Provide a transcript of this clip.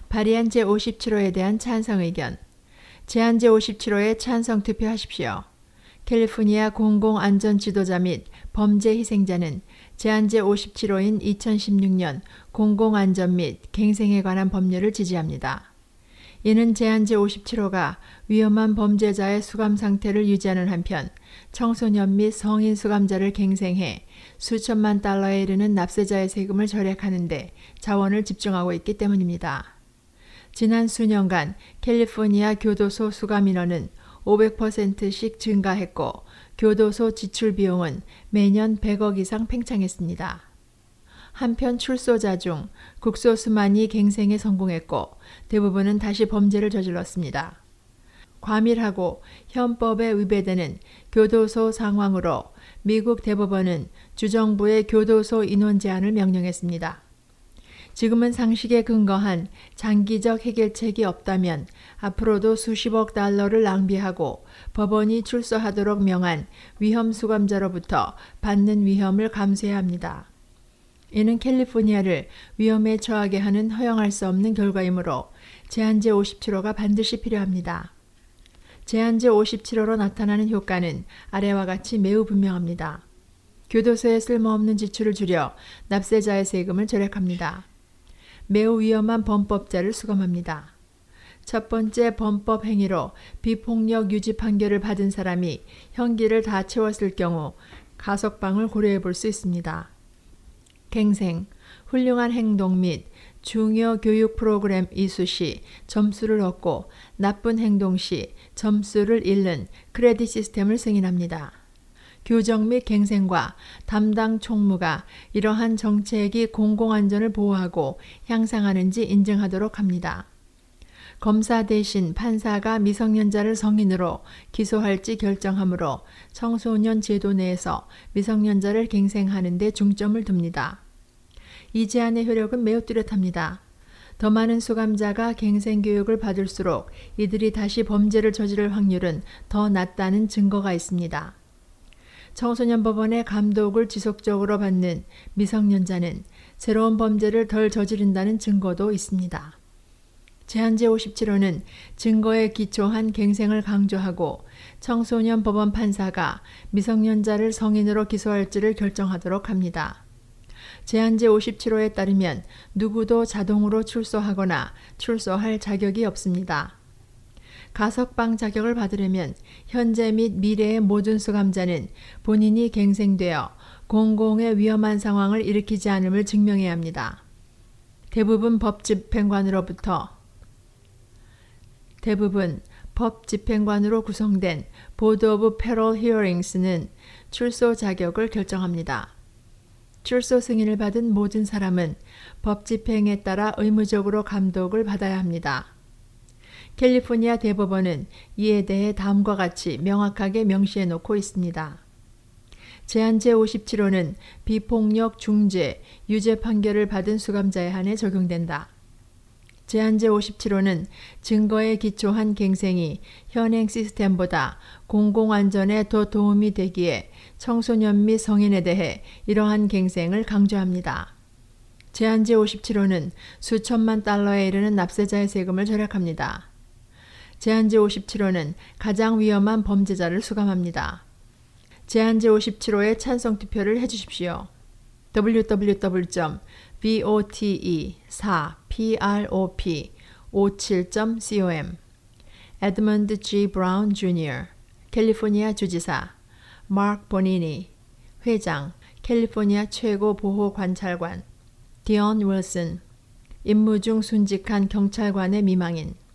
발의안 제57호에 대한 찬성 의견. 제안 제57호에 찬성 투표하십시오. 캘리포니아 공공안전지도자 및 범죄 희생자는 제안 제57호인 2016년 공공안전 및 갱생에 관한 법률을 지지합니다. 이는 제안 제57호가 위험한 범죄자의 수감 상태를 유지하는 한편 청소년 및 성인 수감자를 갱생해 수천만 달러에 이르는 납세자의 세금을 절약하는 데 자원을 집중하고 있기 때문입니다. 지난 수년간 캘리포니아 교도소 수감 인원은 500%씩 증가했고 교도소 지출 비용은 매년 100억 이상 팽창했습니다. 한편 출소자 중 극소수만이 갱생에 성공했고 대부분은 다시 범죄를 저질렀습니다. 과밀하고 헌법에 위배되는 교도소 상황으로 미국 대법원은 주정부의 교도소 인원 제한을 명령했습니다. 지금은 상식에 근거한 장기적 해결책이 없다면 앞으로도 수십억 달러를 낭비하고 법원이 출소하도록 명한 위험 수감자로부터 받는 위험을 감수해야 합니다. 이는 캘리포니아를 위험에 처하게 하는 허용할 수 없는 결과이므로 제안 제57호가 반드시 필요합니다. 제안 제57호로 나타나는 효과는 아래와 같이 매우 분명합니다. 교도소에 쓸모없는 지출을 줄여 납세자의 세금을 절약합니다. 매우 위험한 범법자를 수감합니다. 첫 번째 범법 행위로 비폭력 유지 판결을 받은 사람이 형기를 다 채웠을 경우 가석방을 고려해 볼 수 있습니다. 갱생, 훌륭한 행동 및 중요 교육 프로그램 이수 시 점수를 얻고 나쁜 행동 시 점수를 잃는 크레딧 시스템을 승인합니다. 교정 및 갱생과 담당 총무가 이러한 정책이 공공안전을 보호하고 향상하는지 인증하도록 합니다. 검사 대신 판사가 미성년자를 성인으로 기소할지 결정하므로 청소년 제도 내에서 미성년자를 갱생하는 데 중점을 둡니다. 이 제안의 효력은 매우 뚜렷합니다. 더 많은 수감자가 갱생 교육을 받을수록 이들이 다시 범죄를 저지를 확률은 더 낮다는 증거가 있습니다. 청소년 법원의 감독을 지속적으로 받는 미성년자는 새로운 범죄를 덜 저지른다는 증거도 있습니다. 제안 제57호는 증거에 기초한 갱생을 강조하고 청소년 법원 판사가 미성년자를 성인으로 기소할지를 결정하도록 합니다. 제안 제57호에 따르면 누구도 자동으로 출소하거나 출소할 자격이 없습니다. 가석방 자격을 받으려면 현재 및 미래의 모든 수감자는 본인이 갱생되어 공공의 위험한 상황을 일으키지 않음을 증명해야 합니다. 대부분 법 집행관으로 구성된 보드 오브 페럴 히어링스는 출소 자격을 결정합니다. 출소 승인을 받은 모든 사람은 법 집행에 따라 의무적으로 감독을 받아야 합니다. 캘리포니아 대법원은 이에 대해 다음과 같이 명확하게 명시해 놓고 있습니다. 제안 제57호는 비폭력 중재, 유죄 판결을 받은 수감자에 한해 적용된다. 제안 제57호는 증거에 기초한 갱생이 현행 시스템보다 공공안전에 더 도움이 되기에 청소년 및 성인에 대해 이러한 갱생을 강조합니다. 제안 제57호는 수천만 달러에 이르는 납세자의 세금을 절약합니다. 제안 제57호는 가장 위험한 범죄자를 수감합니다. 제안 제57호에 찬성 투표를 해주십시오. www.vote4prop57.com 에드먼드 G. 브라운 주니어 캘리포니아 주지사 마크 보니니 회장 캘리포니아 최고 보호 관찰관 디온 윌슨 임무 중 순직한 경찰관의 미망인